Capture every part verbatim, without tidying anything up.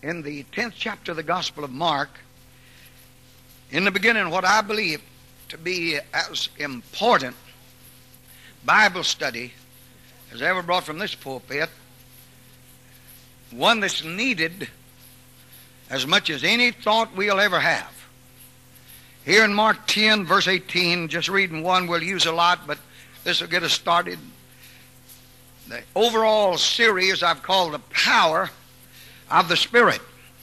in the tenth chapter of the Gospel of Mark, in the beginning, what I believe to be as important Bible study as ever brought from this pulpit, one that's needed as much as any thought we'll ever have. Here in Mark ten, verse eighteen, just reading one, we'll use a lot, but this will get us started. The overall series I've called The Power of the Spirit.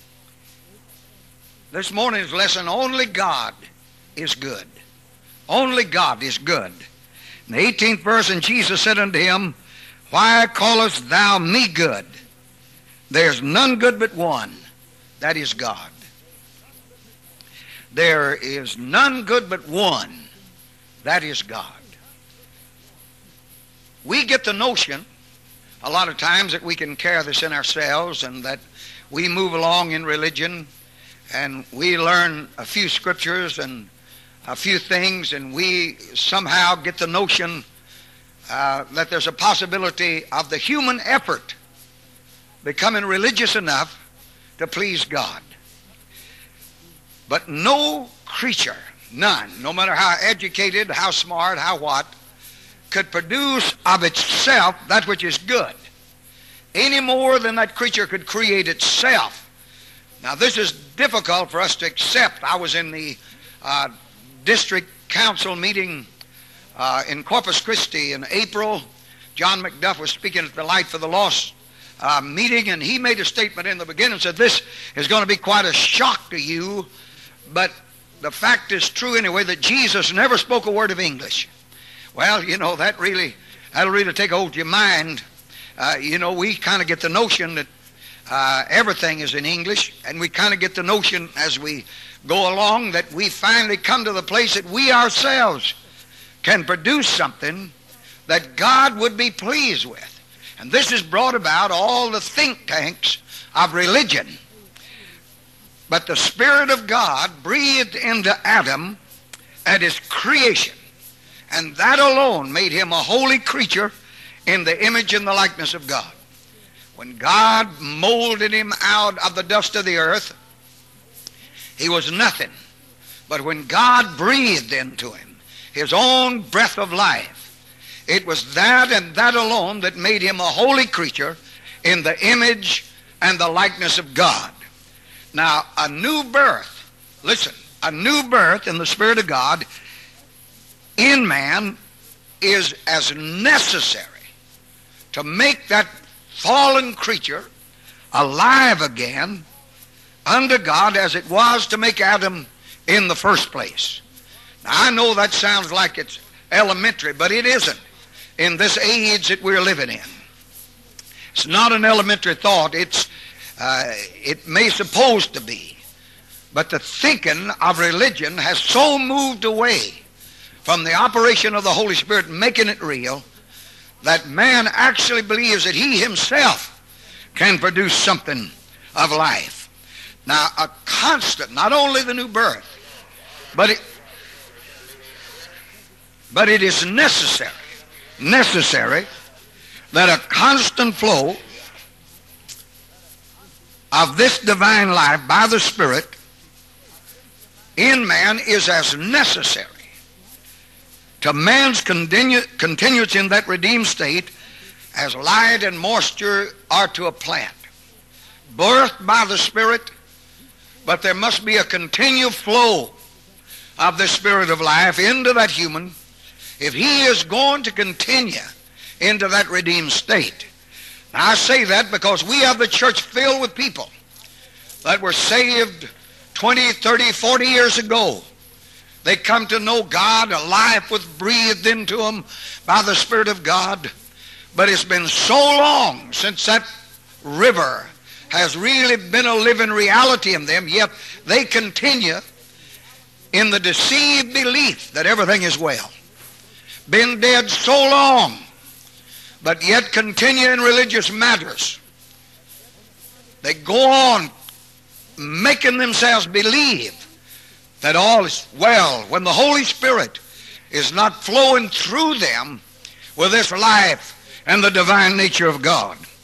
This morning's lesson, only God is good. Only God is good. In the eighteenth verse, and Jesus said unto him, Why callest thou me good? There's none good but one, that is God. There is none good but one, that is God. We get the notion a lot of times that we can carry this in ourselves and that we move along in religion and we learn a few scriptures and a few things and we somehow get the notion uh, that there's a possibility of the human effort becoming religious enough to please God. But no creature, none, no matter how educated, how smart, how what, could produce of itself that which is good, any more than that creature could create itself. Now this is difficult for us to accept. I was in the uh, district council meeting uh, in Corpus Christi in April. John McDuff was speaking at the Light for the Lost uh, meeting, and he made a statement in the beginning and said, this is going to be quite a shock to you, but the fact is true anyway, that Jesus never spoke a word of English. Well, you know, that really, that'll really take hold of your mind. Uh, you know, we kind of get the notion that uh, everything is in English, and we kind of get the notion as we go along that we finally come to the place that we ourselves can produce something that God would be pleased with. And this has brought about all the think tanks of religion. But the Spirit of God breathed into Adam at his creation, and that alone made him a holy creature in the image and the likeness of God. When God molded him out of the dust of the earth, he was nothing. But when God breathed into him his own breath of life, it was that and that alone that made him a holy creature in the image and the likeness of God. Now, a new birth, listen, a new birth in the Spirit of God in man is as necessary to make that fallen creature alive again unto God as it was to make Adam in the first place. Now, I know that sounds like it's elementary, but it isn't in this age that we're living in. It's not an elementary thought. It's uh, it may suppose to be, but the thinking of religion has so moved away from the operation of the Holy Spirit making it real, that man actually believes that he himself can produce something of life. Now, a constant, not only the new birth, but it, but it is necessary, necessary that a constant flow of this divine life by the Spirit in man is as necessary to man's continu continuance in that redeemed state as light and moisture are to a plant. Birthed by the Spirit, but there must be a continual flow of the Spirit of life into that human if he is going to continue into that redeemed state. Now I say that because we have the church filled with people that were saved twenty, thirty, forty years ago. They come to know God, a life was breathed into them by the Spirit of God. But it's been so long since that river has really been a living reality in them, yet they continue in the deceived belief that everything is well. Been dead so long, but yet continue in religious matters. They go on making themselves believe that all is well when the Holy Spirit is not flowing through them with this life and the divine nature of God.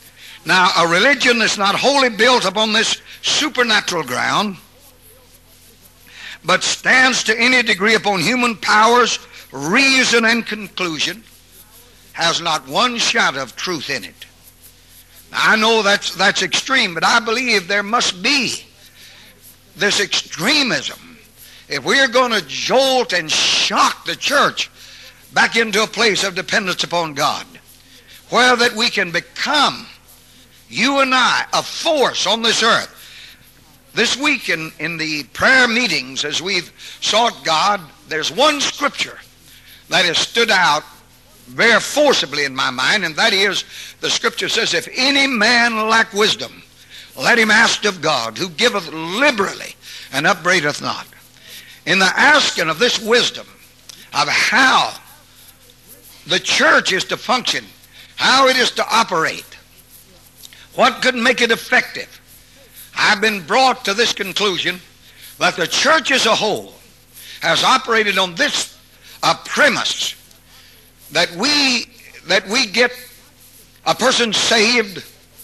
Now, a religion that's not wholly built upon this supernatural ground, but stands to any degree upon human powers, reason, and conclusion, has not one shadow of truth in it. Now, I know that's, that's extreme, but I believe there must be this extremism if we're going to jolt and shock the church back into a place of dependence upon God, where that we can become, you and I, a force on this earth. This week in, in the prayer meetings, as we've sought God, there's one scripture that has stood out very forcibly in my mind, and that is, the scripture says, if any man lack wisdom, let him ask of God, who giveth liberally and upbraideth not. In the asking of this wisdom, of how the church is to function, how it is to operate, what could make it effective, I've been brought to this conclusion that the church as a whole has operated on this uh, premise that we that we get a person saved,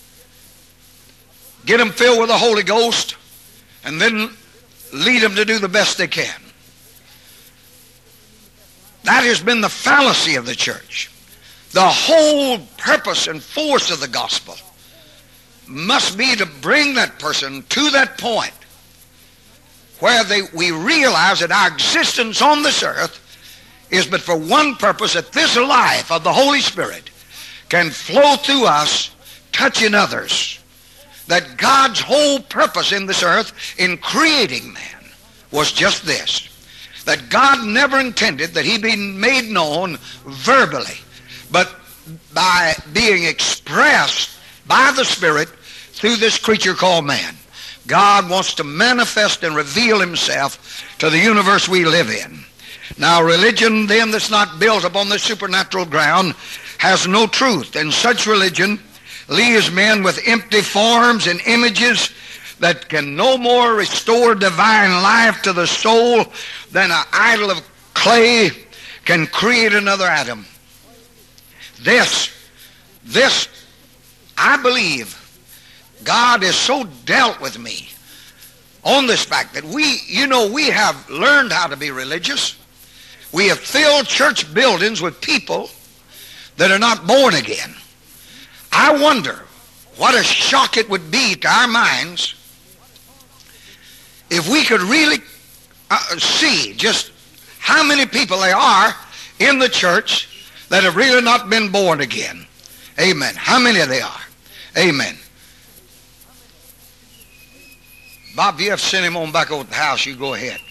get them filled with the Holy Ghost, and then lead them to do the best they can. That has been the fallacy of the church. The whole purpose and force of the gospel must be to bring that person to that point where they, we realize that our existence on this earth is but for one purpose, that this life of the Holy Spirit can flow through us, touching others. That God's whole purpose in this earth in creating man was just this, that God never intended that he be made known verbally, but by being expressed by the Spirit through this creature called man. God wants to manifest and reveal himself to the universe we live in. Now, religion then that's not built upon the supernatural ground has no truth, and such religion leaves men with empty forms and images that can no more restore divine life to the soul than an idol of clay can create another Adam. This, this, I believe, God has so dealt with me on this fact that we, you know, we have learned how to be religious. We have filled church buildings with people that are not born again. I wonder what a shock it would be to our minds if we could really uh, see just how many people there are in the church that have really not been born again. Amen. How many they are. Amen. Bob, if you have to send him on back over to the house, you go ahead.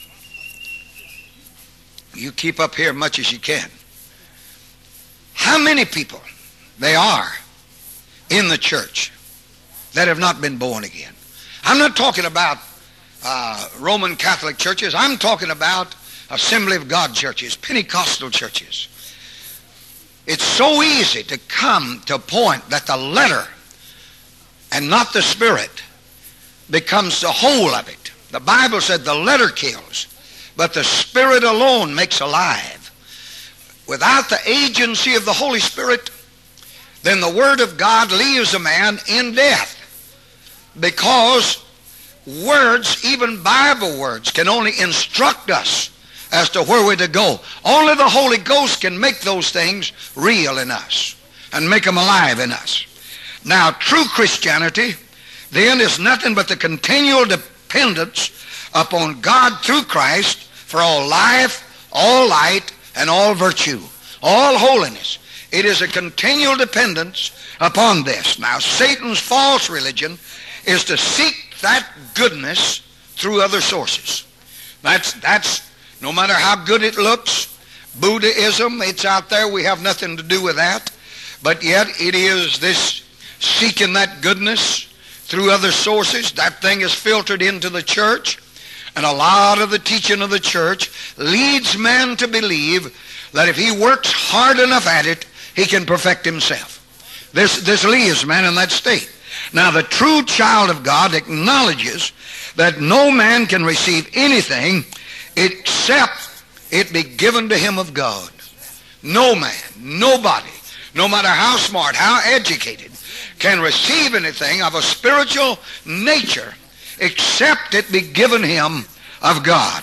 You keep up here as much as you can. How many people they are in the church that have not been born again? I'm not talking about uh, Roman Catholic churches. I'm talking about Assembly of God churches, Pentecostal churches. It's so easy to come to a point that the letter and not the spirit becomes the whole of it. The Bible said the letter kills, but the Spirit alone makes alive. Without the agency of the Holy Spirit, then the Word of God leaves a man in death, because words, even Bible words, can only instruct us as to where we're to go. Only the Holy Ghost can make those things real in us and make them alive in us. Now, true Christianity then is nothing but the continual dependence upon God through Christ for all life, all light, and all virtue, all holiness. It is a continual dependence upon this. Now, Satan's false religion is to seek that goodness through other sources. That's, that's no matter how good it looks. Buddhism, it's out there. We have nothing to do with that. But yet it is this seeking that goodness through other sources. That thing is filtered into the church. And a lot of the teaching of the church leads man to believe that if he works hard enough at it, he can perfect himself. This, this leaves man in that state. Now, the true child of God acknowledges that no man can receive anything except it be given to him of God. No man, nobody, no matter how smart, how educated, can receive anything of a spiritual nature except it be given him of God.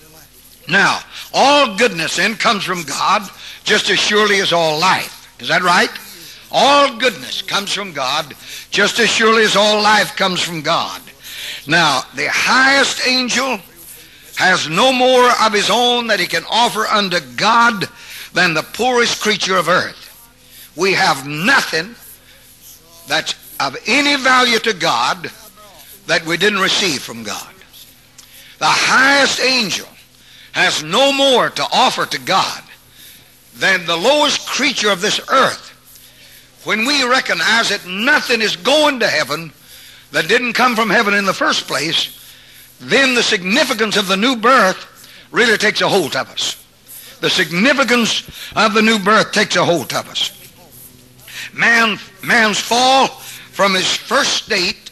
Now, all goodness then comes from God just as surely as all life. Is that right? All goodness comes from God just as surely as all life comes from God. Now, the highest angel has no more of his own that he can offer unto God than the poorest creature of earth. We have nothing that's of any value to God that we didn't receive from God. The highest angel has no more to offer to God than the lowest creature of this earth. When we recognize that nothing is going to heaven that didn't come from heaven in the first place, then the significance of the new birth really takes a hold of us. The significance of the new birth takes a hold of us. Man, man's fall from his first state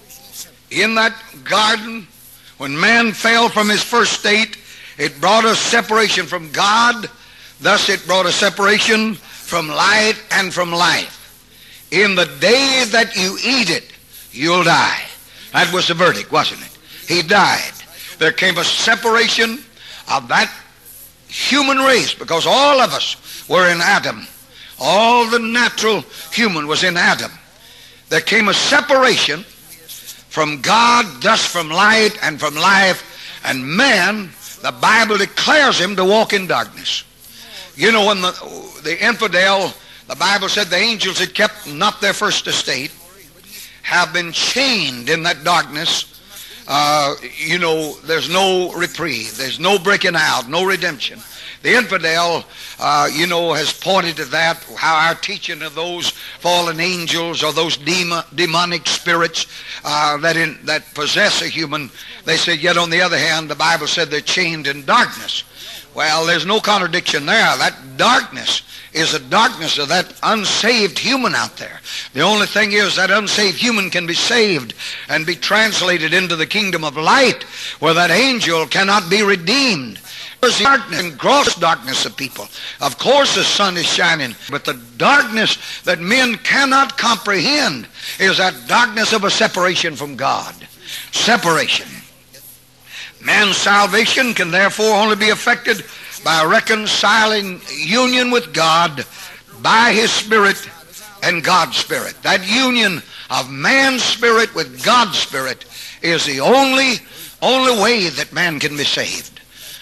in that garden, when man fell from his first state, it brought a separation from God. Thus it brought a separation from light and from life. In the day that you eat it, you'll die. That was the verdict, wasn't it? He died. There came a separation of that human race because all of us were in Adam. All the natural human was in Adam. There came a separation from God, thus from light and from life, and man, the Bible declares him to walk in darkness. You know, when the, the infidel, the Bible said the angels had kept not their first estate, have been chained in that darkness. Uh, you know, there's no reprieve. There's no breaking out, no redemption. The infidel, uh, you know, has pointed to that, how our teaching of those fallen angels or those demon, demonic spirits uh, that, in, that possess a human, they said, yet on the other hand, the Bible said they're chained in darkness. Well, there's no contradiction there. That darkness is the darkness of that unsaved human out there. The only thing is that unsaved human can be saved and be translated into the kingdom of light, where that angel cannot be redeemed. There's darkness and gross darkness of people. Of course the sun is shining, but the darkness that men cannot comprehend is that darkness of a separation from God. Separation. Man's salvation can therefore only be effected by a reconciling union with God by his Spirit and God's Spirit. That union of man's spirit with God's Spirit is the only, only way that man can be saved.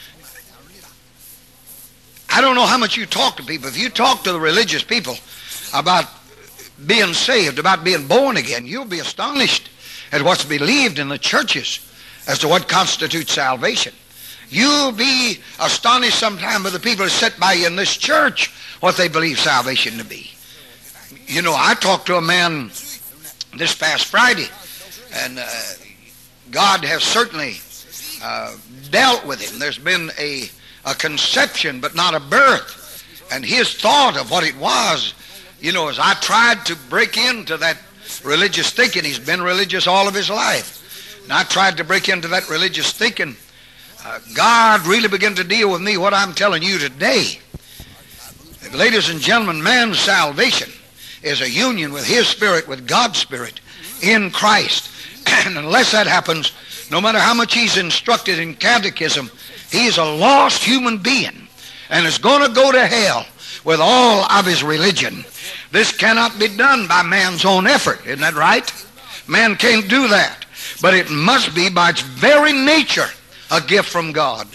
I don't know how much you talk to people. If you talk to the religious people about being saved, about being born again, you'll be astonished at what's believed in the churches as to what constitutes salvation. You'll be astonished sometime by the people who sit by you in this church what they believe salvation to be. You know, I talked to a man this past Friday, and uh, God has certainly uh, dealt with him. There's been a, a conception, but not a birth. And his thought of what it was, you know, as I tried to break into that religious thinking, he's been religious all of his life. And I tried to break into that religious thinking. Uh, God really began to deal with me what I'm telling you today. Ladies and gentlemen, man's salvation is a union with his spirit, with God's Spirit in Christ. And unless that happens, no matter how much he's instructed in catechism, he's a lost human being and is going to go to hell with all of his religion. This cannot be done by man's own effort. Isn't that right? Man can't do that. But it must be by its very nature a gift from God.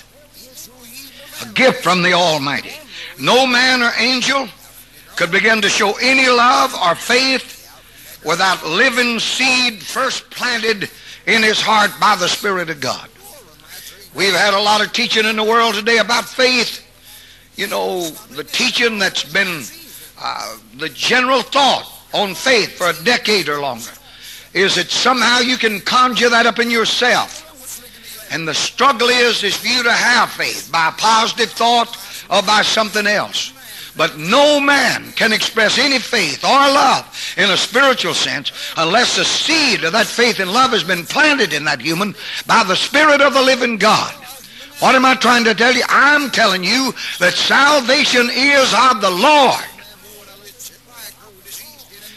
A gift from the Almighty. No man or angel could begin to show any love or faith without living seed first planted in his heart by the Spirit of God. We've had a lot of teaching in the world today about faith. You know, the teaching that's been uh, the general thought on faith for a decade or longer is that somehow you can conjure that up in yourself. And the struggle is, is for you to have faith by a positive thought or by something else. But no man can express any faith or love in a spiritual sense unless the seed of that faith and love has been planted in that human by the Spirit of the living God. What am I trying to tell you? I'm telling you that salvation is of the Lord.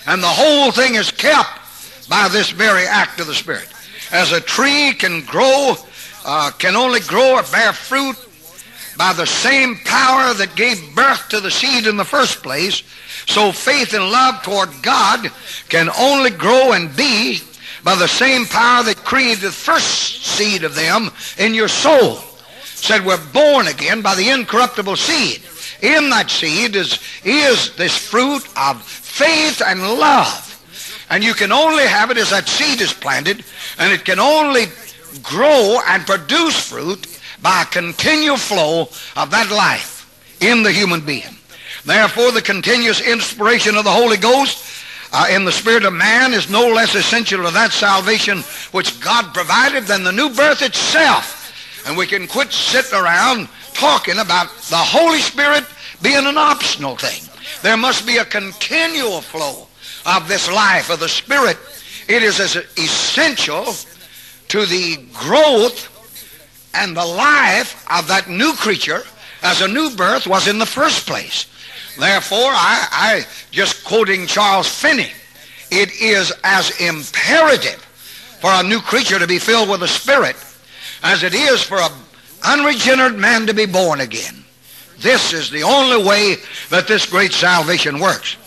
And the whole thing is kept by this very act of the Spirit. As a tree can grow, uh, can only grow or bear fruit by the same power that gave birth to the seed in the first place, so faith and love toward God can only grow and be by the same power that created the first seed of them in your soul. Said we're born again by the incorruptible seed. In that seed is, is this fruit of faith and love. And you can only have it as that seed is planted, and it can only grow and produce fruit by a continual flow of that life in the human being. Therefore, the continuous inspiration of the Holy Ghost uh, in the spirit of man is no less essential to that salvation which God provided than the new birth itself. And we can quit sitting around talking about the Holy Spirit being an optional thing. There must be a continual flow of this life of the Spirit. It is as essential to the growth and the life of that new creature as a new birth was in the first place. Therefore, I, I just quoting Charles Finney, it is as imperative for a new creature to be filled with the Spirit as it is for an unregenerate man to be born again. This is the only way that this great salvation works.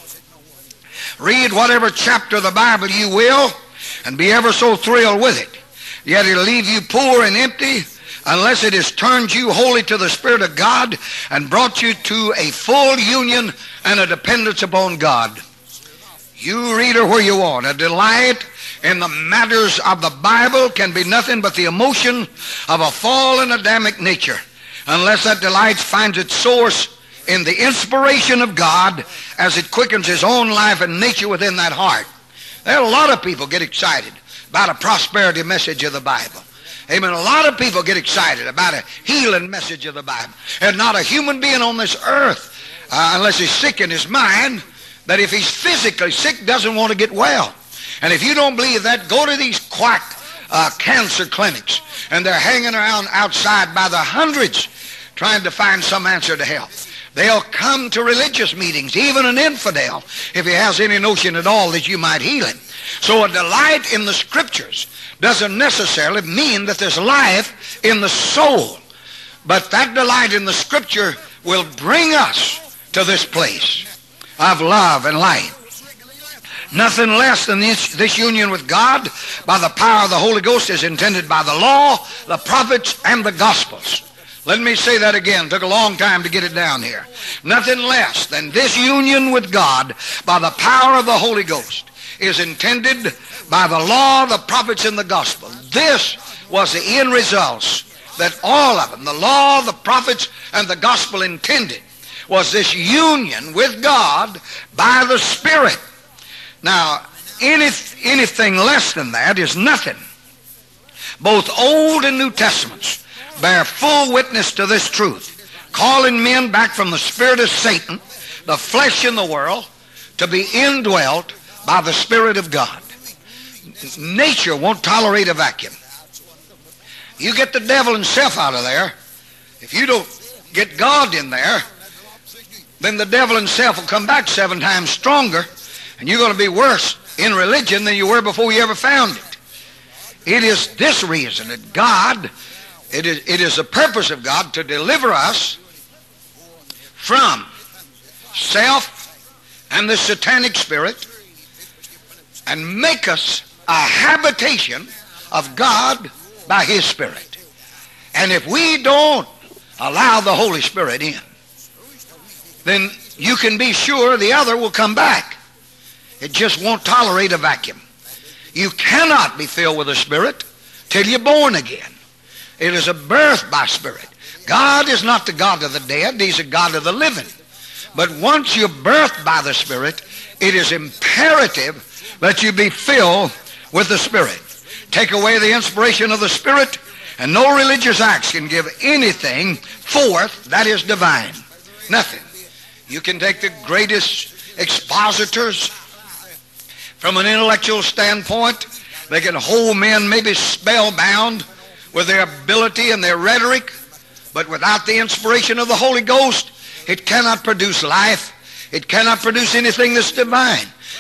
Read whatever chapter of the Bible you will and be ever so thrilled with it, yet it'll leave you poor and empty unless it has turned you wholly to the Spirit of God and brought you to a full union and a dependence upon God. You, reader, where you want, a delight in the matters of the Bible can be nothing but the emotion of a fallen Adamic nature, unless that delight finds its source in the inspiration of God as it quickens his own life and nature within that heart. There are a lot of people get excited about a prosperity message of the Bible. Amen. A lot of people get excited about a healing message of the Bible. And not a human being on this earth, uh, unless he's sick in his mind, that if he's physically sick doesn't want to get well. And if you don't believe that, go to these quack uh, cancer clinics, and they're hanging around outside by the hundreds trying to find some answer to health. They'll come to religious meetings, even an infidel, if he has any notion at all that you might heal him. So a delight in the Scriptures doesn't necessarily mean that there's life in the soul. But that delight in the Scripture will bring us to this place of love and light. Nothing less than this, this union with God by the power of the Holy Ghost is intended by the law, the prophets, and the Gospels. Let me say that again. It took a long time to get it down here. Nothing less than this union with God by the power of the Holy Ghost is intended by the law, the prophets, and the gospel. This was the end results that all of them, the law, the prophets, and the gospel intended, was this union with God by the Spirit. Now, any, anything less than that is nothing. Both Old and New Testaments bear full witness to this truth, calling men back from the spirit of Satan, the flesh in the world, to be indwelt by the Spirit of God. Nature won't tolerate a vacuum. You get the devil himself out of there. If you don't get God in there, then the devil himself will come back seven times stronger, and you're going to be worse in religion than you were before you ever found it. It is this reason that God, it is, it is the purpose of God to deliver us from self and the satanic spirit and make us a habitation of God by His Spirit. And if we don't allow the Holy Spirit in, then you can be sure the other will come back. It just won't tolerate a vacuum. You cannot be filled with the Spirit till you're born again. It is a birth by Spirit. God is not the God of the dead. He's a God of the living. But once you're birthed by the Spirit, it is imperative that you be filled with the Spirit. Take away the inspiration of the Spirit, and no religious acts can give anything forth that is divine. Nothing. You can take the greatest expositors from an intellectual standpoint. They can hold men maybe spellbound with their ability and their rhetoric, but without the inspiration of the Holy Ghost, it cannot produce life. It cannot produce anything that's divine.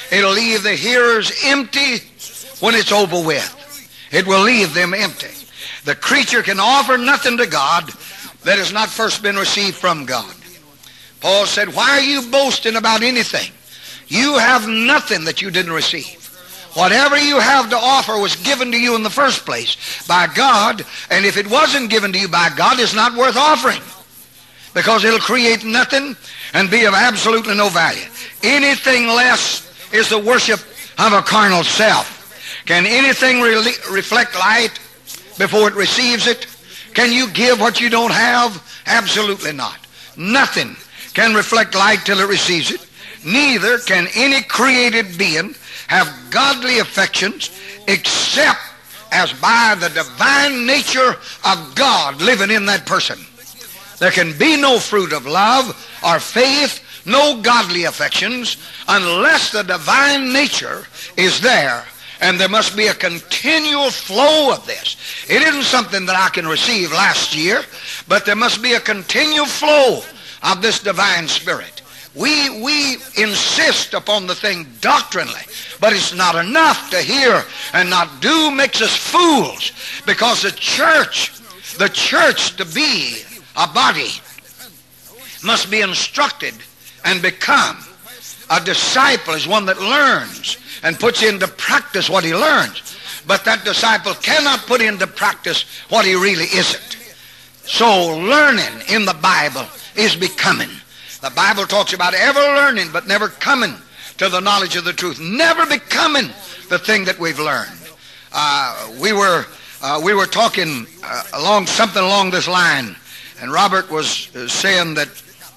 It'll leave the hearers empty when it's over with. It will leave them empty. The creature can offer nothing to God that has not first been received from God. Paul said, why are you boasting about anything? You have nothing that you didn't receive. Whatever you have to offer was given to you in the first place by God, and if it wasn't given to you by God, it's not worth offering, because it'll create nothing and be of absolutely no value. Anything less is the worship of a carnal self. Can anything re- reflect light before it receives it? Can you give what you don't have? Absolutely not. Nothing can reflect light till it receives it. Neither can any created being have godly affections except as by the divine nature of God living in that person. There can be no fruit of love or faith, no godly affections, unless the divine nature is there. And there must be a continual flow of this. It isn't something that I can receive last year, but there must be a continual flow of this divine spirit. We, we insist upon the thing doctrinally, but it's not enough to hear and not do. Makes us fools, because the church, the church to be a body, must be instructed and become. A disciple is one that learns and puts into practice what he learns. But that disciple cannot put into practice what he really isn't. So learning in the Bible is becoming. The Bible talks about ever learning but never coming to the knowledge of the truth. Never becoming the thing that we've learned. Uh, we were uh, we were talking uh, along something along this line, and Robert was uh, saying that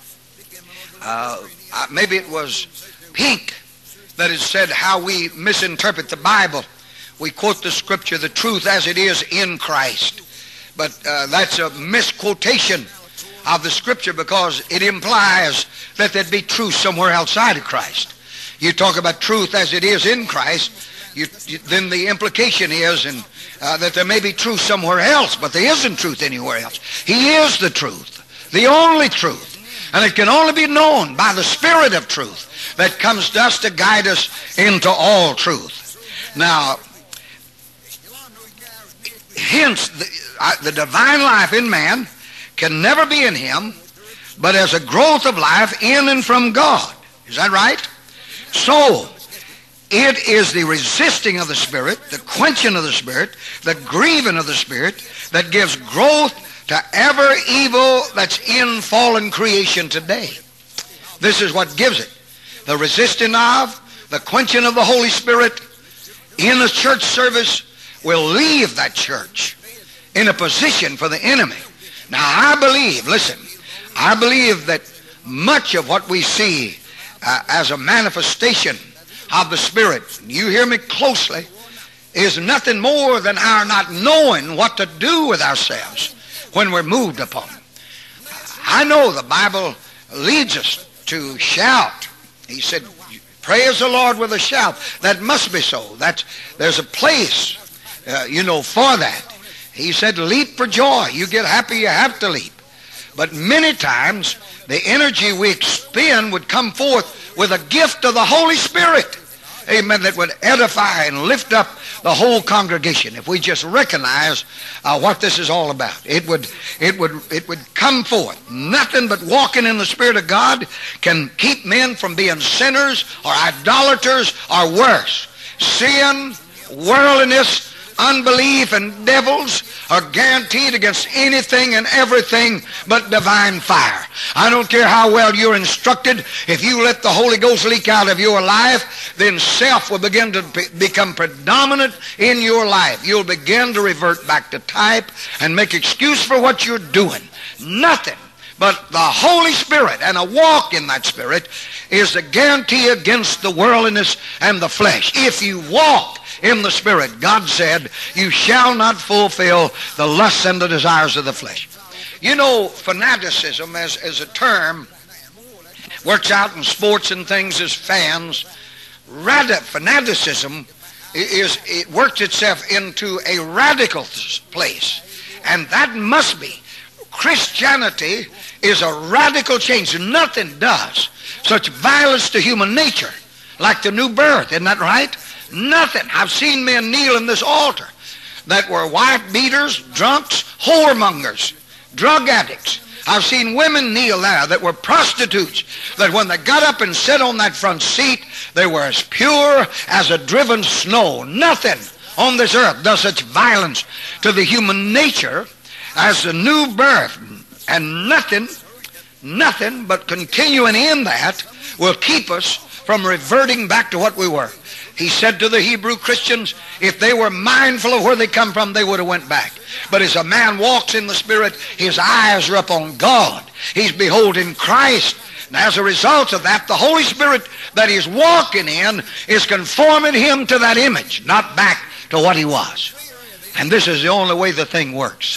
uh, maybe it was Pink that has said how we misinterpret the Bible. We quote the scripture, the truth as it is in Christ. But uh, that's a misquotation of the scripture, because it implies that there'd be truth somewhere outside of Christ. You talk about truth as it is in Christ, you, you, then the implication is and, uh, that there may be truth somewhere else, but there isn't truth anywhere else. He is the truth, the only truth. And it can only be known by the Spirit of truth that comes to us to guide us into all truth. Now, hence, the, uh, the divine life in man can never be in him, but as a growth of life in and from God. Is that right? So, it is the resisting of the Spirit, the quenching of the Spirit, the grieving of the Spirit that gives growth to ever evil that's in fallen creation today. This is what gives it. The resisting of, the quenching of the Holy Spirit in a church service will leave that church in a position for the enemy. Now I believe, listen, I believe that much of what we see uh, as a manifestation of the Spirit, you hear me closely, is nothing more than our not knowing what to do with ourselves when we're moved upon. I know the Bible leads us to shout. He said, praise the Lord with a shout. That must be so. That's, there's a place, uh, you know, for that. He said, leap for joy. You get happy, you have to leap. But many times, the energy we expend would come forth with a gift of the Holy Spirit. Amen, that would edify and lift up the whole congregation. If we just recognize uh, what this is all about, it would, it would, it would come forth. Nothing but walking in the Spirit of God can keep men from being sinners or idolaters or worse. Sin, worldliness, unbelief, and devils are guaranteed against anything and everything but divine fire. I don't care how well you're instructed. If you let the Holy Ghost leak out of your life, then self will begin to be, become predominant in your life. You'll begin to revert back to type and make excuse for what you're doing. Nothing but the Holy Spirit and a walk in that Spirit is the guarantee against the worldliness and the flesh. If you walk in the Spirit, God said, you shall not fulfill the lusts and the desires of the flesh. You know, fanaticism as, as a term works out in sports and things as fans. Radi- fanaticism is, it works itself into a radical place. And that must be. Christianity is a radical change. Nothing does such violence to human nature like the new birth. Isn't that right? Nothing. I've seen men kneel in this altar that were wife beaters, drunks, whoremongers, drug addicts. I've seen women kneel there that were prostitutes, that when they got up and sat on that front seat, they were as pure as a driven snow. Nothing on this earth does such violence to the human nature as the new birth. And nothing, nothing but continuing in that will keep us from reverting back to what we were. He said to the Hebrew Christians, if they were mindful of where they come from, they would have went back. But as a man walks in the Spirit, his eyes are upon God. He's beholding Christ. And as a result of that, the Holy Spirit that he's walking in is conforming him to that image, not back to what he was. And this is the only way the thing works.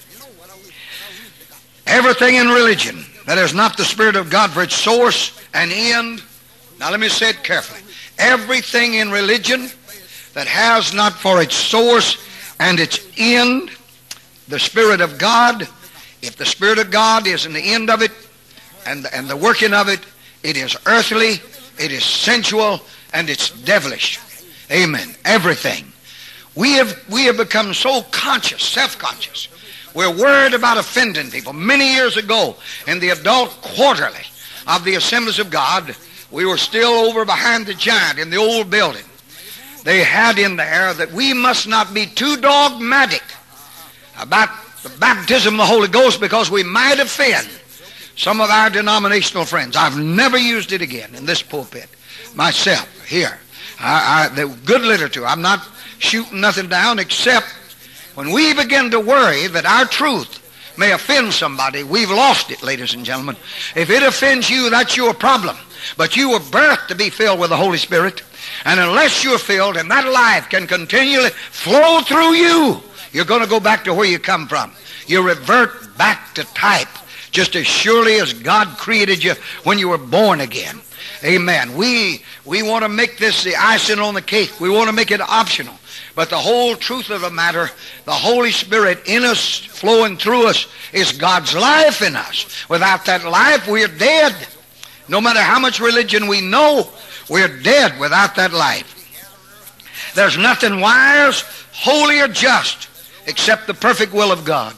Everything in religion that is not the Spirit of God for its source and end. Now let me say it carefully. Everything in religion that has not for its source and its end the Spirit of God, if the Spirit of God is in the end of it and, and the working of it, it is earthly, it is sensual, and it's devilish. Amen. Everything. We have, we have become so conscious, self-conscious. We're worried about offending people. Many years ago, in the adult quarterly of the Assemblies of God, we were still over behind the giant in the old building. They had in there that we must not be too dogmatic about the baptism of the Holy Ghost because we might offend some of our denominational friends. I've never used it again in this pulpit myself here. I, I, the good literature. I'm not shooting nothing down except when we begin to worry that our truth may offend somebody, we've lost it, ladies and gentlemen. If it offends you, that's your problem. But you were birthed to be filled with the Holy Spirit. And unless you're filled and that life can continually flow through you, you're going to go back to where you come from. You revert back to type just as surely as God created you when you were born again. Amen. We, we want to make this the icing on the cake. We want to make it optional. But the whole truth of the matter, the Holy Spirit in us, flowing through us, is God's life in us. Without that life, we're dead. No matter how much religion we know, we're dead without that life. There's nothing wise, holy, or just except the perfect will of God.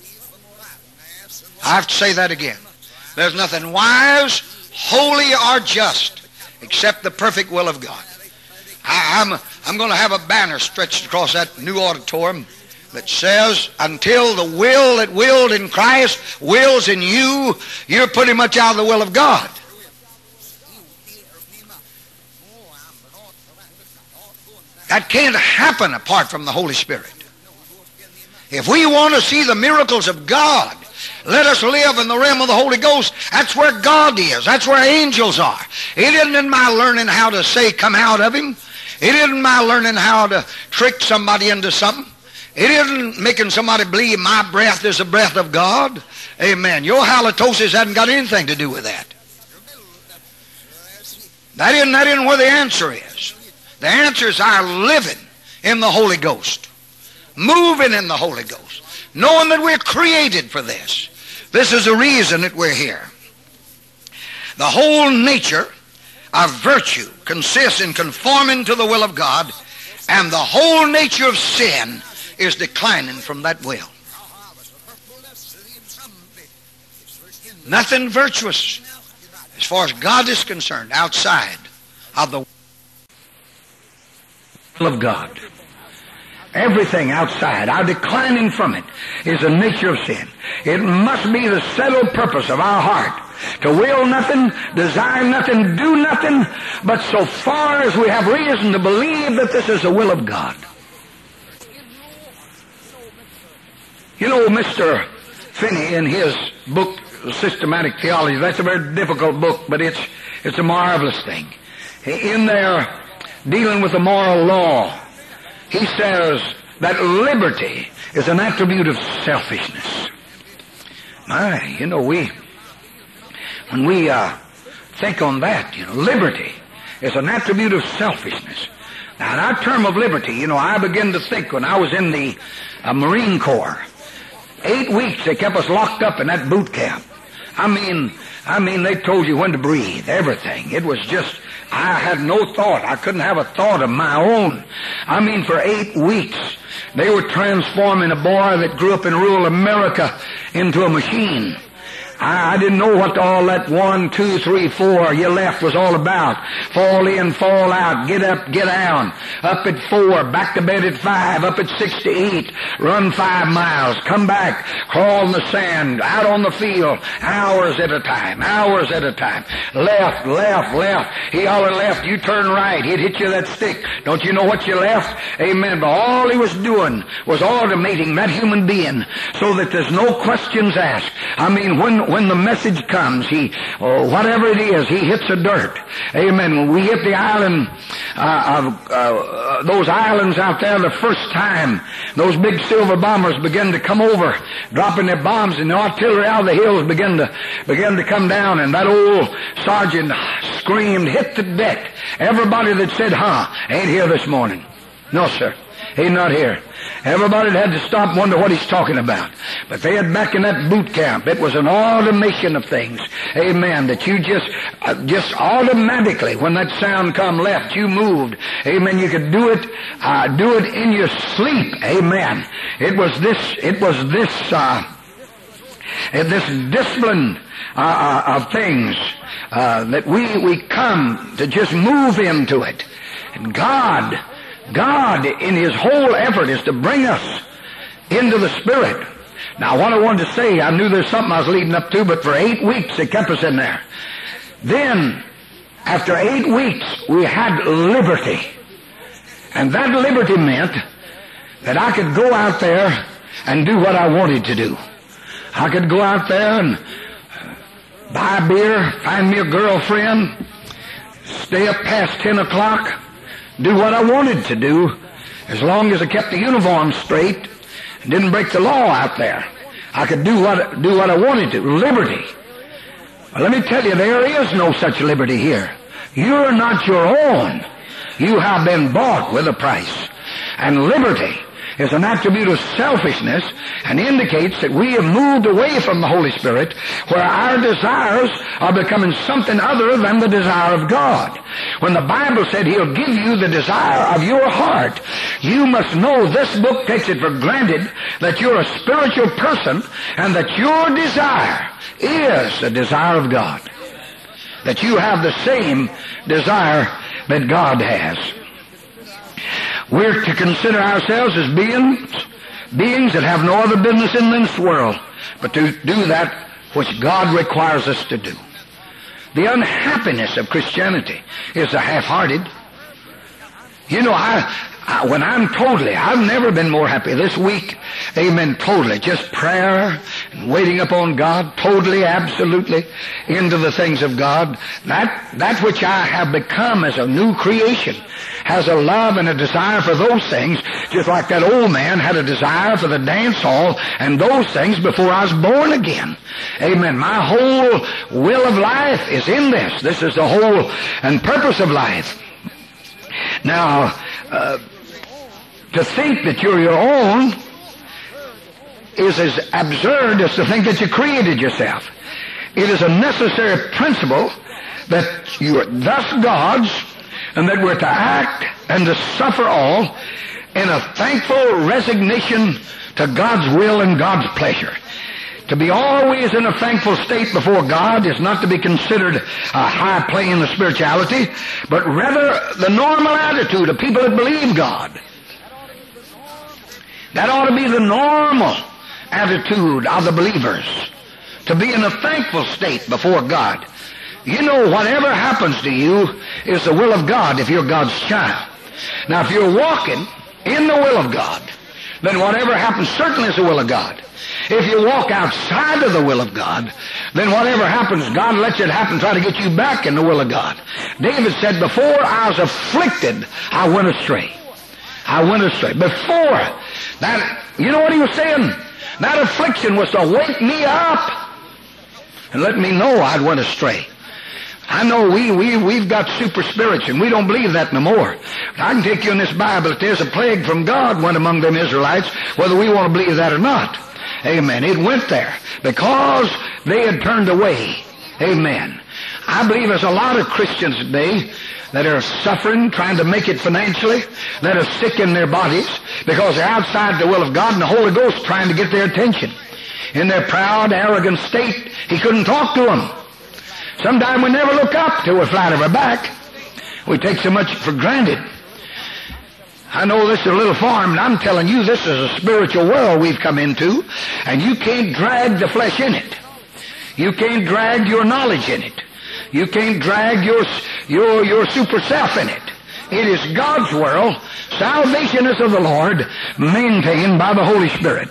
I have to say that again. There's nothing wise, holy, or just except the perfect will of God. I, I'm, I'm going to have a banner stretched across that new auditorium that says, until the will that willed in Christ wills in you, you're pretty much out of the will of God. That can't happen apart from the Holy Spirit. If we want to see the miracles of God, let us live in the realm of the Holy Ghost. That's where God is. That's where angels are. It isn't in my learning how to say, come out of him. It isn't my learning how to trick somebody into something. It isn't making somebody believe my breath is the breath of God. Amen. Your halitosis hasn't got anything to do with that. That isn't, that isn't where the answer is. The answer is our living in the Holy Ghost. Moving in the Holy Ghost. Knowing that we're created for this. This is the reason that we're here. The whole nature of virtue consists in conforming to the will of God, and the whole nature of sin is declining from that will. Nothing virtuous, as far as God is concerned, outside of the will of God. Everything outside, our declining from it, is the nature of sin. It must be the settled purpose of our heart to will nothing, desire nothing, do nothing, but so far as we have reason to believe that this is the will of God. You know, Mister Finney, in his book, Systematic Theology, that's a very difficult book, but it's, it's a marvelous thing. In there, dealing with the moral law, he says that liberty is an attribute of selfishness. My, you know, we, when we uh, think on that, you know, liberty is an attribute of selfishness. Now, in our term of liberty, you know, I began to think when I was in the uh, Marine Corps, eight weeks they kept us locked up in that boot camp. I mean, I mean, they told you when to breathe, everything. It was just, I had no thought. I couldn't have a thought of my own. I mean, for eight weeks, they were transforming a boy that grew up in rural America into a machine. I, I didn't know what all that one, two, three, four, you left was all about. Fall in, fall out, get up, get down. Up at four, back to bed at five, up at six to eat, run five miles, come back, crawl in the sand, out on the field, hours at a time, hours at a time. Left, left, left. He hollered left, you turn right, he'd hit you that stick. Don't you know what you left? Amen. But all he was doing was automating that human being so that there's no questions asked. I mean, when When the message comes, he, or whatever it is, he hits the dirt. Amen. When we hit the island, uh, of, uh, those islands out there the first time, those big silver bombers began to come over, dropping their bombs, and the artillery out of the hills began to, began to come down, and that old sergeant screamed, hit the deck. Everybody that said, huh, ain't here this morning. No, sir. He's not here. Everybody had to stop and wonder what he's talking about. But they had back in that boot camp, it was an automation of things. Amen. That you just, uh, just automatically, when that sound come left, you moved. Amen. You could do it, uh, do it in your sleep. Amen. It was this, it was this, uh, this discipline, uh, uh, of things, uh, that we, we come to just move into it. And God, God, in His whole effort, is to bring us into the Spirit. Now, what I wanted to say, I knew there's something I was leading up to, but for eight weeks it kept us in there. Then, after eight weeks, we had liberty. And that liberty meant that I could go out there and do what I wanted to do. I could go out there and buy a beer, find me a girlfriend, stay up past ten o'clock, do what I wanted to do, as long as I kept the uniform straight and didn't break the law out there. I could do what do what I wanted to. Liberty. Well, let me tell you, there is no such liberty here. You're not your own. You have been bought with a price. And liberty is an attribute of selfishness and indicates that we have moved away from the Holy Spirit, where our desires are becoming something other than the desire of God. When the Bible said He'll give you the desire of your heart, you must know this book takes it for granted that you're a spiritual person and that your desire is the desire of God. That you have the same desire that God has. We're to consider ourselves as beings, beings that have no other business in this world but to do that which God requires us to do. The unhappiness of Christianity is the half-hearted. You know, I, I, when I'm totally, I've never been more happy. This week, amen, totally, just prayer and waiting upon God, totally, absolutely into the things of God. That, that which I have become as a new creation has a love and a desire for those things, just like that old man had a desire for the dance hall and those things before I was born again. Amen. My whole will of life is in this. This is the whole and purpose of life. Now, uh, to think that you're your own is as absurd as to think that you created yourself. It is a necessary principle that you are thus God's, and that we're to act and to suffer all in a thankful resignation to God's will and God's pleasure. To be always in a thankful state before God is not to be considered a high plane of spirituality, but rather the normal attitude of people that believe God. That ought to be the normal attitude of the believers, to be in a thankful state before God. You know, whatever happens to you is the will of God if you're God's child. Now, if you're walking in the will of God, then whatever happens certainly is the will of God. If you walk outside of the will of God, then whatever happens, God lets it happen, try to get you back in the will of God. David said, before I was afflicted, I went astray. I went astray. Before that, you know what he was saying? That affliction was to wake me up and let me know I'd went astray. I know we, we, we've got super spirits, and we don't believe that no more. But I can take you in this Bible that there's a plague from God went among them Israelites, whether we want to believe that or not. Amen. It went there because They had turned away. Amen. I believe there's a lot of Christians today that are suffering, trying to make it financially, that are sick in their bodies because they're outside the will of God, and the Holy Ghost trying to get their attention. In their proud, arrogant state, He couldn't talk to them. Sometimes we never look up till we're flat on our back. We take so much for granted. I know this is a little farm, and I'm telling you, this is a spiritual world we've come into, and you can't drag the flesh in it. You can't drag your knowledge in it. You can't drag your, your, your super self in it. It is God's world. Salvation is of the Lord, maintained by the Holy Spirit.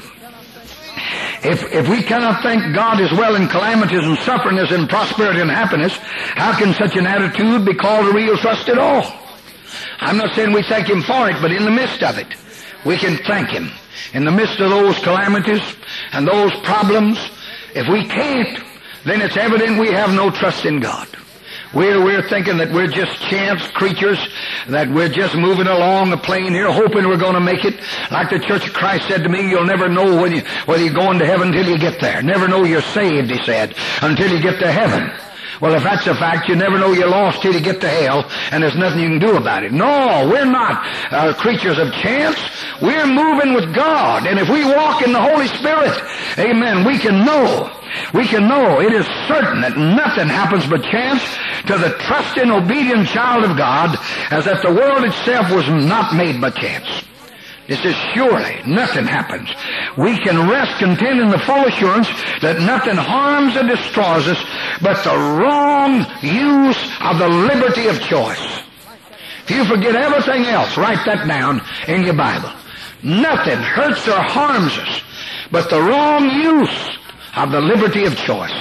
If, if we cannot think God is well in calamities and suffering is in prosperity and happiness, how can such an attitude be called a real trust at all? I'm not saying we thank Him for it, but in the midst of it, we can thank Him. In the midst of those calamities and those problems, if we can't, then it's evident we have no trust in God. We're, we're thinking that we're just chance creatures, that we're just moving along the plane here, hoping we're going to make it. Like the Church of Christ said to me, you'll never know when you, whether you're going to heaven until you get there. Never know you're saved, he said, until you get to heaven. Well, if that's a fact, you never know you're lost till you get to hell, and there's nothing you can do about it. No, we're not uh, creatures of chance. We're moving with God, and if we walk in the Holy Spirit, amen, we can know. We can know. It is certain that nothing happens by chance to the trusting, obedient child of God, as if the world itself was not made by chance. This is surely nothing happens. We can rest content in the full assurance that nothing harms or destroys us but the wrong use of the liberty of choice. If you forget everything else, write that down in your Bible. Nothing hurts or harms us but the wrong use of the liberty of choice.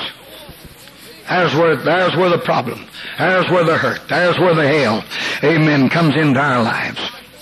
There's where, there's where the problem, there's where the hurt, there's where the hell, amen, comes into our lives.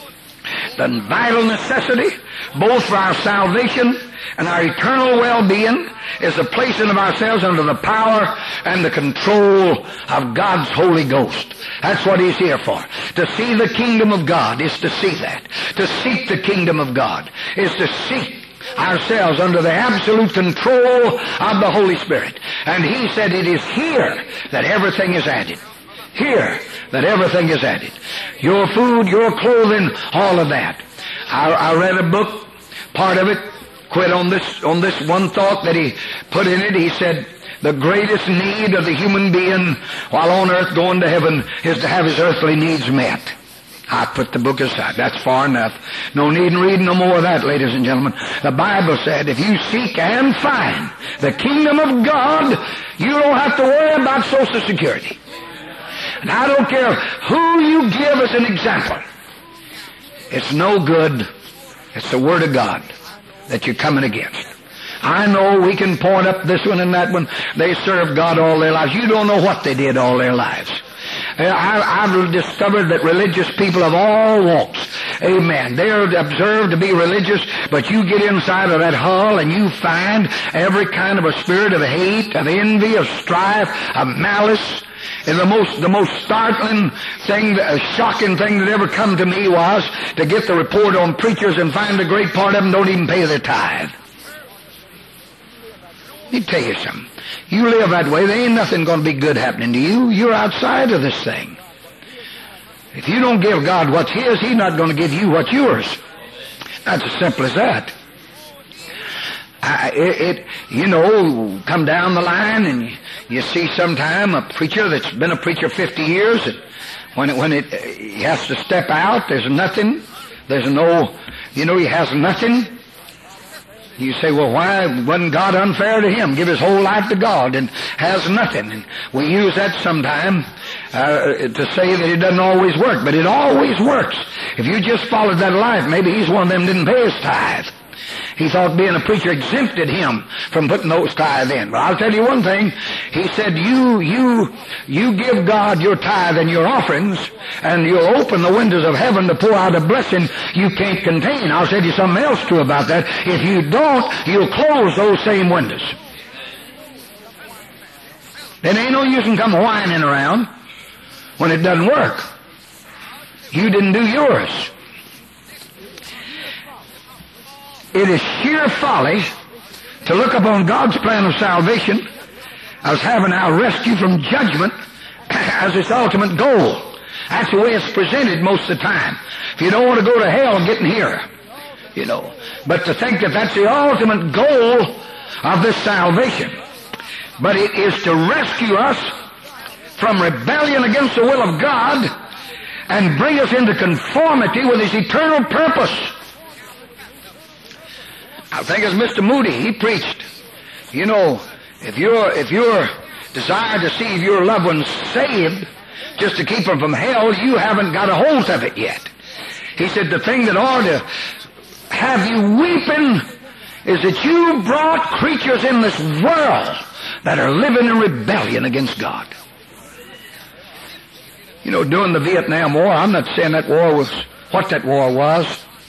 The vital necessity, both for our salvation and our eternal well-being, is the placing of ourselves under the power and the control of God's Holy Ghost. That's what He's here for. To see the kingdom of God is to see that. To seek the kingdom of God is to seek ourselves under the absolute control of the Holy Spirit. And He said it is here that everything is added. Here that everything is added. Your food, your clothing, all of that. I, I read a book, part of it, quit on this, on this one thought that he put in it. He said, the greatest need of the human being while on earth going to heaven is to have his earthly needs met. I put the book aside. That's far enough. No need in reading no more of that, ladies and gentlemen. The Bible said, if you seek and find the kingdom of God, you don't have to worry about Social Security. And I don't care who you give as an example. It's no good. It's the Word of God that you're coming against. I know we can point up this one and that one. They served God all their lives. You don't know what they did all their lives. I, I've discovered that religious people of all walks, amen, they are observed to be religious, but you get inside of that hull and you find every kind of a spirit of hate, of envy, of strife, of malice. And the most, the most startling thing, a shocking thing that ever come to me was to get the report on preachers and find a great part of them don't even pay their tithe. Let me tell you something. You live that way, there ain't nothing going to be good happening to you. You're outside of this thing. If you don't give God what's His, He's not going to give you what's yours. That's as simple as that. I, it, it, you know, come down the line and you, you see sometime a preacher that's been a preacher fifty years, and when it, when it, he has to step out, there's nothing, there's no, you know, he has nothing. You say, well, why wasn't God unfair to him? Give his whole life to God and has nothing. And we use that sometime uh, to say that it doesn't always work, but it always works. If you just followed that life, maybe he's one of them that didn't pay his tithe. He thought being a preacher exempted him from putting those tithe in. But I'll tell you one thing. He said, you, you, you give God your tithe and your offerings, and you'll open the windows of heaven to pour out a blessing you can't contain. I'll tell you something else too about that. If you don't, you'll close those same windows. Then ain't no use in come whining around when it doesn't work. You didn't do yours. It is sheer folly to look upon God's plan of salvation as having our rescue from judgment as its ultimate goal. That's the way it's presented most of the time. If you don't want to go to hell, get in here. You know. But to think that that's the ultimate goal of this salvation. But it is to rescue us from rebellion against the will of God and bring us into conformity with His eternal purpose. I think as Mister Moody, he preached, you know, if you're, if you're desired to see your loved ones saved, just to keep them from hell, you haven't got a hold of it yet. He said the thing that ought to have you weeping is that you brought creatures in this world that are living in rebellion against God. You know, during the Vietnam War, I'm not saying that war was what that war was.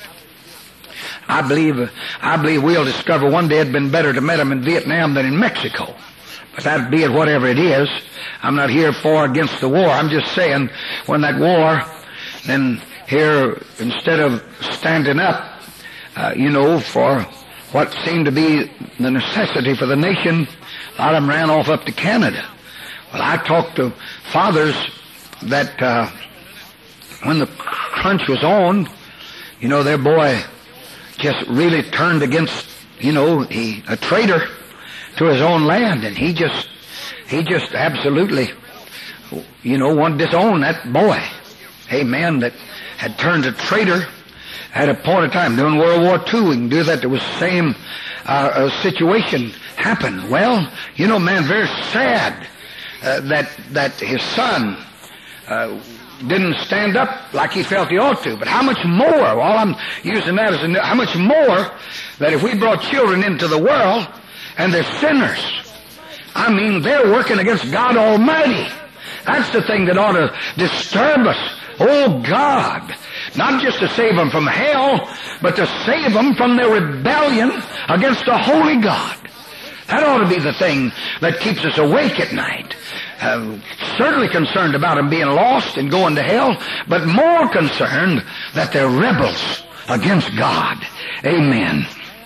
I believe, I believe we'll discover one day it'd been better to meet them in Vietnam than in Mexico. But that be it whatever it is. I'm not here for or against the war. I'm just saying when that war, then here, instead of standing up, uh, you know, for what seemed to be the necessity for the nation, a lot of them ran off up to Canada. Well, I talked to fathers that uh, when the crunch was on, you know, their boy just really turned against, you know, he a traitor to his own land, and he just, he just absolutely, you know, wanted to disown that boy. A man that had turned a traitor at a point of time during World War Two. We can do that. There was the same uh, uh, situation happen. Well, you know, man, very sad uh, that that his son uh, didn't stand up like he felt he ought to. But how much more? All I'm using that as a, how much more that if we brought children into the world and they're sinners, I mean, they're working against God Almighty. That's the thing that ought to disturb us. Oh, God, not just to save them from hell, but to save them from their rebellion against the holy God. That ought to be the thing that keeps us awake at night. Uh, certainly concerned about them being lost and going to hell, but more concerned that they're rebels against God. Amen.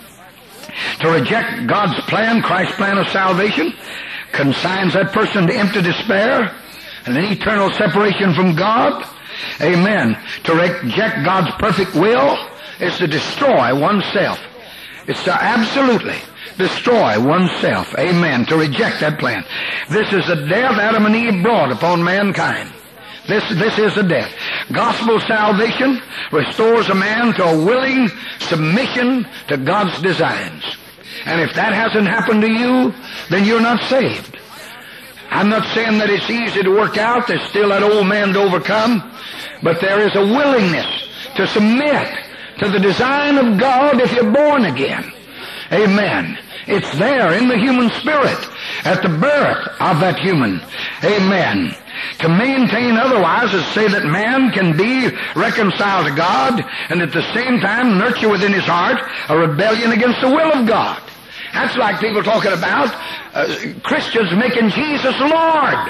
To reject God's plan, Christ's plan of salvation, consigns that person to empty despair and an eternal separation from God. Amen. To reject God's perfect will is to destroy oneself. It's to absolutely destroy oneself. Amen. To reject that plan. This is the death Adam and Eve brought upon mankind. This, this is the death. Gospel salvation restores a man to a willing submission to God's designs. And if that hasn't happened to you, then you're not saved. I'm not saying that it's easy to work out. There's still that old man to overcome. But there is a willingness to submit to the design of God if you're born again. Amen. It's there in the human spirit at the birth of that human. Amen. To maintain otherwise is to say that man can be reconciled to God and at the same time nurture within his heart a rebellion against the will of God. That's like people talking about uh, Christians making Jesus Lord.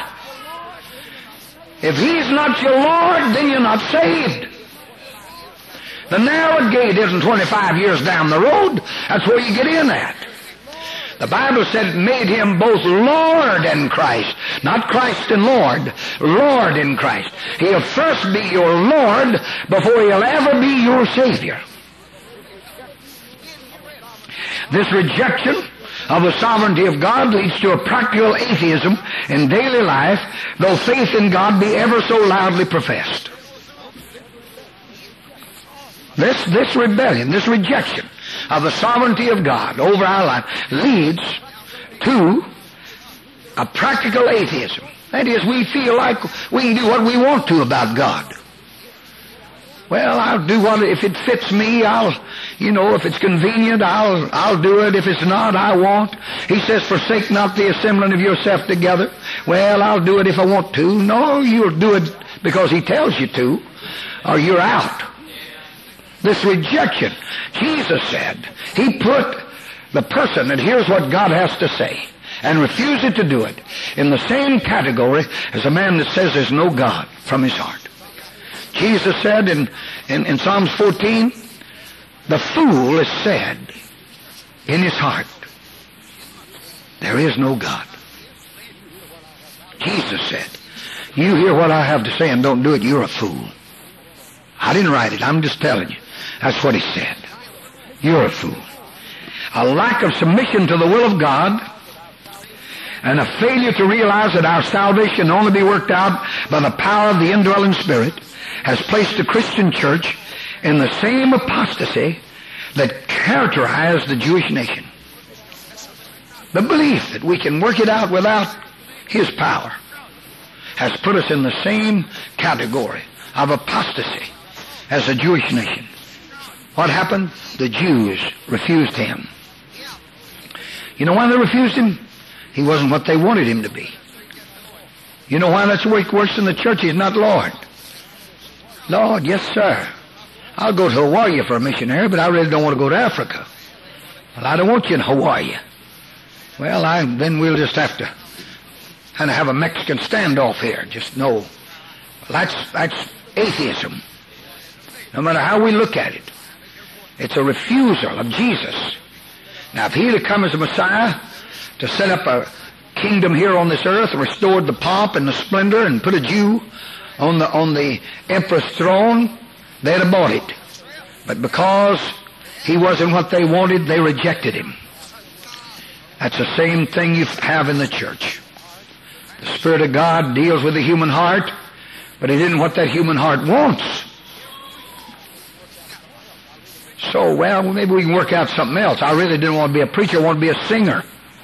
If He's not your Lord, then you're not saved. The narrow gate isn't twenty-five years down the road. That's where you get in at. The Bible said it made Him both Lord and Christ. Not Christ and Lord. Lord in Christ. He'll first be your Lord before He'll ever be your Savior. This rejection of the sovereignty of God leads to a practical atheism in daily life, though faith in God be ever so loudly professed. This, this rebellion, this rejection of the sovereignty of God over our life leads to a practical atheism. That is, we feel like we can do what we want to about God. Well, I'll do what, if it fits me, I'll, you know, if it's convenient, I'll, I'll do it. If it's not, I won't. He says, forsake not the assembling of yourself together. Well, I'll do it if I want to. No, you'll do it because He tells you to, or you're out. This rejection, Jesus said, He put the person that hears what God has to say and refuses to do it in the same category as a man that says there's no God from his heart. Jesus said in, in, in Psalms fourteen, the fool has said in his heart, there is no God. Jesus said, you hear what I have to say and don't do it, you're a fool. I didn't write it. I'm just telling you. That's what he said. You're a fool. A lack of submission to the will of God and a failure to realize that our salvation can only be worked out by the power of the indwelling Spirit has placed the Christian church in the same apostasy that characterized the Jewish nation. The belief that we can work it out without His power has put us in the same category of apostasy as the Jewish nation. What happened? The Jews refused Him. You know why they refused Him? He wasn't what they wanted Him to be. You know why that's worse than the church? He's not Lord. Lord, yes, sir. I'll go to Hawaii for a missionary, but I really don't want to go to Africa. Well, I don't want you in Hawaii. Well, I, then we'll just have to kind of have a Mexican standoff here. Just know, that's, that's atheism. No matter how we look at it. It's a refusal of Jesus. Now, if He had come as a Messiah to set up a kingdom here on this earth, restored the pomp and the splendor, and put a Jew on the on the emperor's throne, they'd have bought it. But because He wasn't what they wanted, they rejected Him. That's the same thing you have in the church. The Spirit of God deals with the human heart, but He didn't what that human heart wants. So, well, maybe we can work out something else. I really didn't want to be a preacher. I wanted to be a singer.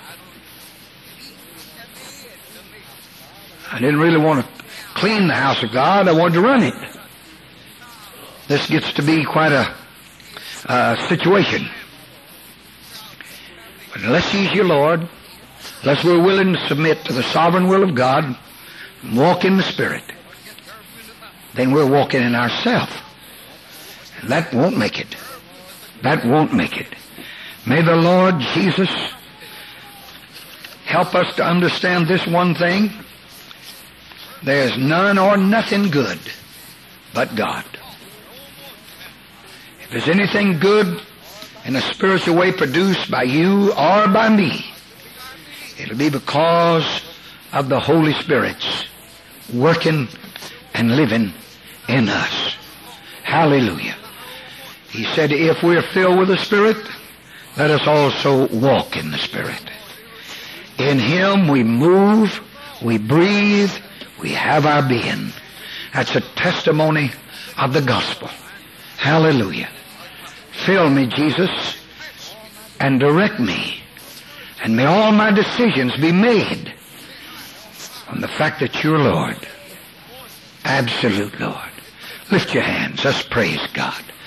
I didn't really want to clean the house of God. I wanted to run it. This gets to be quite a uh, situation. But unless He's your Lord, unless we're willing to submit to the sovereign will of God, and walk in the Spirit, then we're walking in ourselves. And that won't make it. That won't make it. May the Lord Jesus help us to understand this one thing. There's none or nothing good but God. If there's anything good in a spiritual way produced by you or by me, it'll be because of the Holy Spirit's working and living in us. Hallelujah. He said, if we're filled with the Spirit, let us also walk in the Spirit. In Him we move, we breathe, we have our being. That's a testimony of the gospel. Hallelujah. Fill me, Jesus, and direct me. And may all my decisions be made on the fact that you're Lord. Absolute Lord. Lift your hands. Let's praise God.